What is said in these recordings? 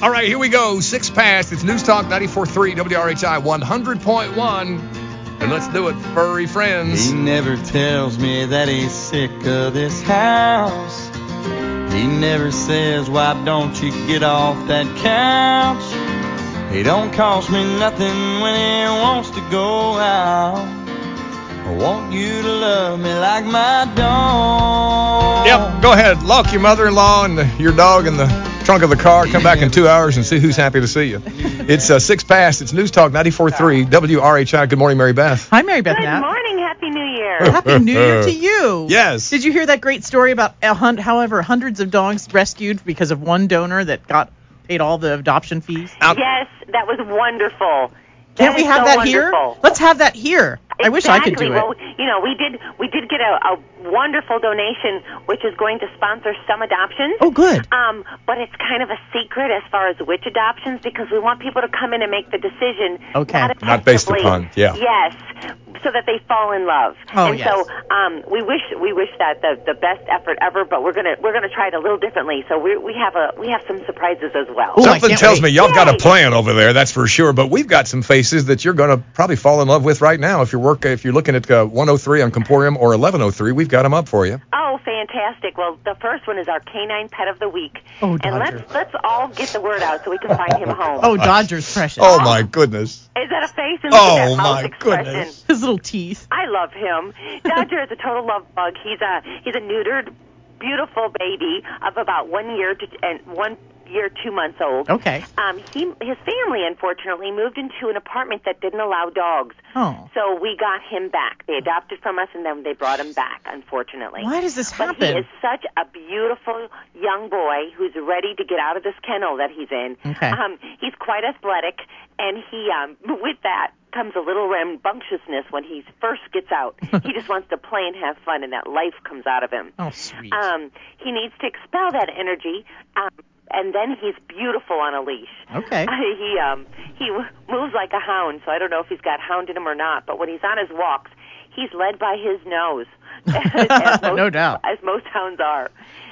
All right, here we go. 6 past. It's News Talk 94.3 WRHI 100.1. And let's do it, furry friends. He never tells me that he's sick of this house. He never says, why don't you get off that couch? He don't cost me nothing when he wants to go out. I want you to love me like my dog. Yep, go ahead. Lock your mother-in-law and your dog in the trunk of the car. Come back in 2 hours and see who's happy to see you. It's 6 past. It's News Talk 94.3 WRHI. Good morning, Mary Beth. Hi, Mary Beth. Good Nat. morning. Happy New Year. Happy New Year to you. Yes. Did you hear that great story about however hundreds of dogs rescued because of one donor that paid all the adoption fees? Yes, that was wonderful. Can't we have that here? Let's have that here. Exactly. I wish I could do it. Well, you know, we did get a wonderful donation, which is going to sponsor some adoptions. Oh, good. But it's kind of a secret as far as which adoptions, because we want people to come in and make the decision. Okay. Not based upon, yeah. Yes, so that they fall in love. Oh, and yes. so we wish that the best effort ever, but we're gonna try it a little differently. So we have some surprises as well. Ooh, Something tells me y'all got a Yay. plan over there, that's for sure. But we've got some faces that you're going to probably fall in love with right now. If you're looking at 103 on Comporium or 1103, we've got them up for you. Oh, fantastic. Well, the first one is our canine pet of the week. Oh, and Dodger. let's all get the word out so we can find him a home. Oh, Dodger's precious. Oh, my goodness. Is that a face? And look Oh, at that mouth my expression. goodness. His little teeth. I love him. Dodger is a total love bug. He's a neutered, beautiful baby of about 1 year and 1 year 2 months old. Okay. His family unfortunately moved into an apartment that didn't allow dogs. Oh. So we got him back. They adopted from us and then they brought him back, unfortunately. Why does this But happen? he is such a beautiful young boy who's ready to get out of this kennel that he's in. Okay. He's quite athletic, and he with that comes a little rambunctiousness when he first gets out. He just wants to play and have fun, and that life comes out of him. Oh, sweet. He needs to expel that energy, and then he's beautiful on a leash. Okay. He moves like a hound, so I don't know if he's got hound in him or not, but when he's on his walks, he's led by his nose. No doubt. As most hounds are.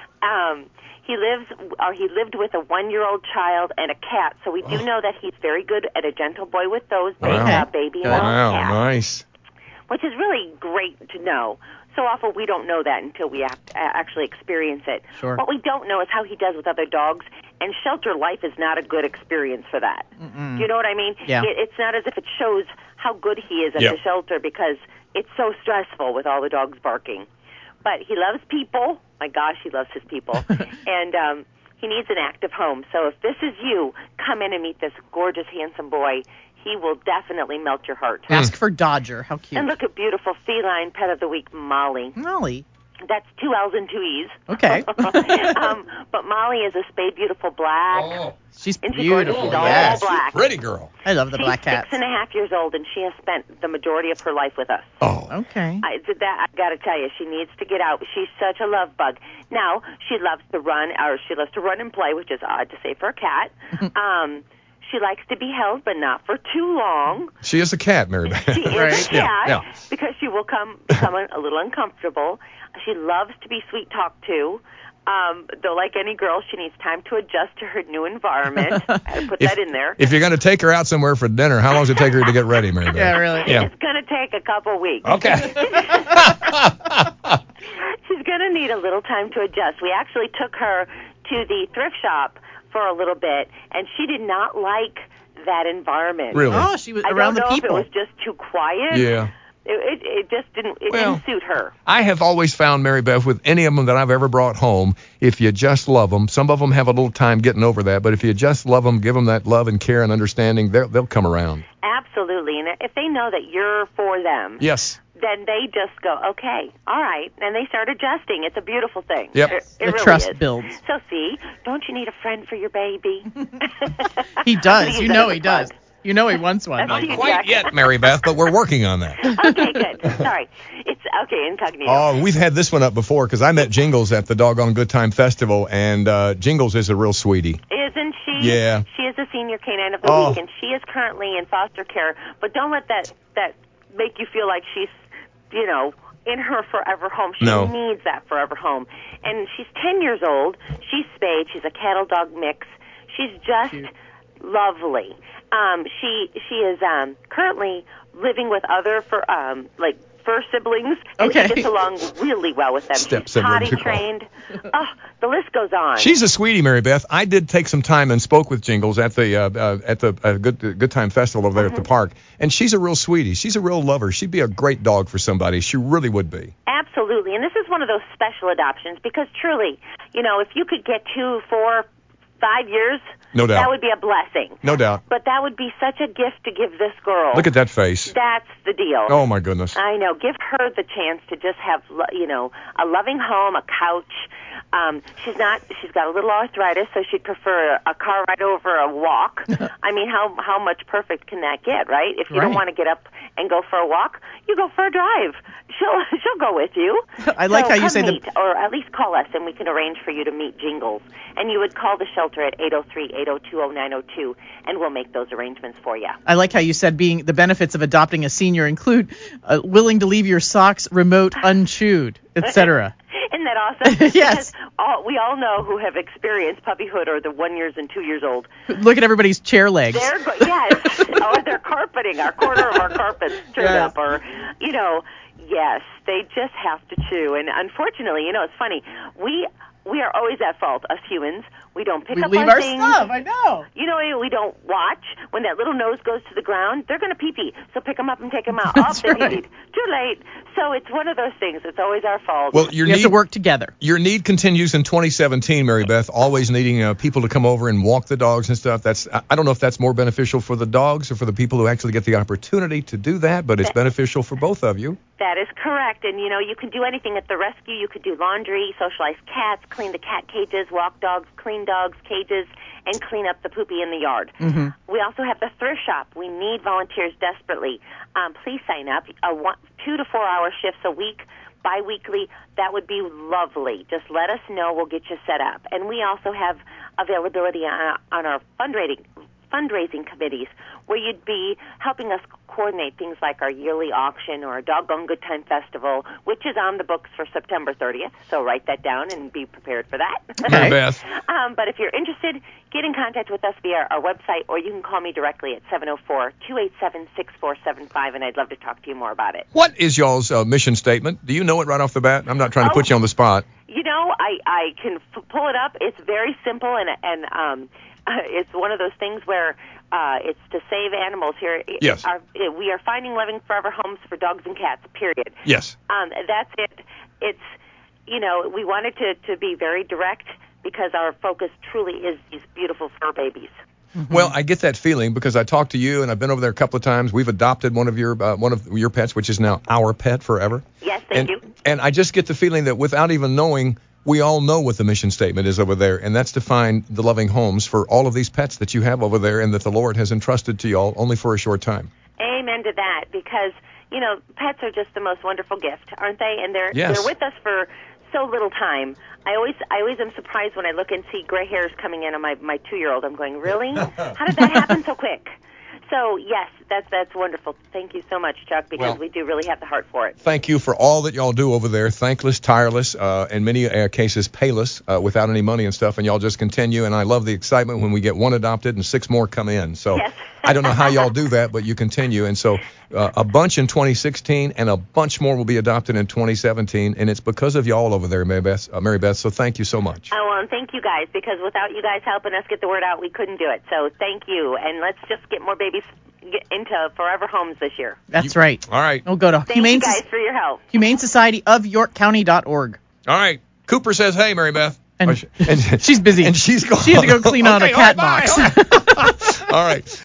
He lived with a 1-year-old child and a cat, so we do know that he's very good at a gentle boy with those, baby and Wow, cat, nice. which is really great to know. So often we don't know that until we actually experience it. Sure. What we don't know is how he does with other dogs, and shelter life is not a good experience for that. Mm-mm. Do you know what I mean? Yeah. It's not as if it shows how good he is at Yep. the shelter because it's so stressful with all the dogs barking. But he loves people. My gosh, he loves his people. And he needs an active home. So if this is you, come in and meet this gorgeous, handsome boy. He will definitely melt your heart. Ask for Dodger. How cute. And look at beautiful feline pet of the week, Molly. Molly. That's 2 L's and 2 E's. Okay. But Molly is a spayed beautiful black. Oh, She's Isn't she gorgeous? beautiful. She's all Yes. black. pretty girl. I love the She's black cat. 6.5 years old, and she has spent the majority of her life with us. Oh. Okay. I got to tell you, she needs to get out. She's such a love bug. Now, she loves to run and play, which is odd to say for a cat. She likes to be held, but not for too long. She is a cat, Mary Beth. She is Right. a cat Yeah. because she will become a little uncomfortable. She loves to be sweet talked to. Though, like any girl, she needs time to adjust to her new environment. I put that in there. If you're going to take her out somewhere for dinner, how long does it take her to get ready, Mary Beth? Yeah, really. Yeah. It's going to take a couple weeks. Okay. She's going to need a little time to adjust. We actually took her to the thrift shop for a little bit, and she did not like that environment. Really? Oh, she was I around don't the know people. if it was just too quiet. Yeah. It just didn't Well, didn't suit her. I have always found, Mary Beth, with any of them that I've ever brought home, if you just love them, some of them have a little time getting over that, but if you just love them, give them that love and care and understanding, they'll come around. Absolutely. And if they know that you're for them, Yes. then they just go, okay, all right, and they start adjusting. It's a beautiful thing. Yep. It The really trust is. builds. So see, don't you need a friend for your baby? He does. Use You that know as a he does. plug. You know he wants one. That's Not you, quite Jack. yet, Mary Beth, but we're working on that. Okay, good. Sorry. It's okay, incognito. Oh, we've had this one up before because I met Jingles at the Doggone Good Time Festival, and Jingles is a real sweetie. Isn't she? Yeah. She is the senior canine of the Oh. week, and she is currently in foster care. But don't let that make you feel like she's, in her forever home. She No. needs that forever home. And she's 10 years old. She's spayed. She's a cattle dog mix. She's just lovely. She is currently living with other fur siblings, and Okay. she gets along really well with them. Step She's siblings, potty you call trained. Oh, the list goes on. She's a sweetie, Mary Beth. I did take some time and spoke with Jingles at the Good Time Festival over there at the park, and she's a real sweetie. She's a real lover. She'd be a great dog for somebody. She really would be. Absolutely, and this is one of those special adoptions because truly, if you could get 2, 4, 5 years, No doubt. that would be a blessing. No doubt. But that would be such a gift to give this girl. Look at that face. That's the deal. Oh, my goodness. I know. Give her the chance to just have, a loving home, a couch. She's got a little arthritis, so she'd prefer a car ride over a walk. I mean, how much perfect can that get, right? If you don't Right. want to get up and go for a walk, you go for a drive. She'll go with you. I like how you come say meet, or at least call us, and we can arrange for you to meet Jingles. And you would call the shelter at 803-802-0902, and we'll make those arrangements for you. I like how you said the benefits of adopting a senior include willing to leave your socks remote unchewed, etc. Isn't that awesome? Yes. Because we all know who have experienced puppyhood or the 1 years and 2 years old. Look at everybody's chair legs. Yes. Or they're carpeting, our corner of our carpets turned Yes. up, or, yes, they just have to chew. And unfortunately, it's funny. We are always at fault, us humans. We don't pick We up leave our our things. stuff. I know. We don't watch. When that little nose goes to the ground, they're going to pee-pee. So pick them up and take them out. That's They right. peed. Too late. So it's one of those things. It's always our fault. Well, We have to work together. Your need continues in 2017, Mary Beth, always needing people to come over and walk the dogs and stuff. I don't know if that's more beneficial for the dogs or for the people who actually get the opportunity to do that, but it's beneficial for both of you. That is correct. And, you can do anything at the rescue. You could do laundry, socialize cats, clean the cat cages, walk dogs, clean dogs' cages, and clean up the poopy in the yard. Mm-hmm. We also have the thrift shop. We need volunteers desperately. Please sign up. 2 to 4 hour shifts a week, bi-weekly. That would be lovely. Just let us know. We'll get you set up. And we also have availability on our fundraising committees where you'd be helping us coordinate things like our yearly auction or a Doggone Good Time Festival, which is on the books for September 30th. So write that down and be prepared for that. Mary Beth. But if you're interested, get in contact with us via our website, or you can call me directly at 704-287-6475, and I'd love to talk to you more about it. What is y'all's mission statement? Do you know it right off the bat? I'm not trying to put you on the spot. I can pull it up. It's very simple, and it's one of those things where it's to save animals here. Yes. We are finding loving forever homes for dogs and cats, period. Yes. That's it. It's, we wanted to be very direct because our focus truly is these beautiful fur babies. Mm-hmm. Well, I get that feeling because I talked to you, and I've been over there a couple of times. We've adopted one of your pets, which is now our pet forever. Yes, thank you. And I just get the feeling that without even knowing, we all know what the mission statement is over there, and that's to find the loving homes for all of these pets that you have over there and that the Lord has entrusted to y'all only for a short time. Amen to that, because, pets are just the most wonderful gift, aren't they? And they're with us for so little time. I always am surprised when I look and see gray hairs coming in on my 2-year-old. I'm going, really? How did that happen so quick? So, yes, that's wonderful. Thank you so much, Chuck, because we do really have the heart for it. Thank you for all that y'all do over there. Thankless, tireless, in many cases payless, without any money and stuff, and y'all just continue. And I love the excitement when we get one adopted and 6 more come in. So yes. I don't know how y'all do that, but you continue. And so a bunch in 2016 and a bunch more will be adopted in 2017, and it's because of y'all over there, Mary Beth. So thank you so much. Oh, well, and thank you guys, because without you guys helping us get the word out, we couldn't do it. So thank you, and let's just get more babies into forever homes this year. That's right. All right. We'll go to Thank you guys for your help. Humane Society of YorkCounty.org. All right. Cooper says, hey, Mary Beth. And she's busy. And she's gone. She had to go clean out a cat all right, box. bye. All right.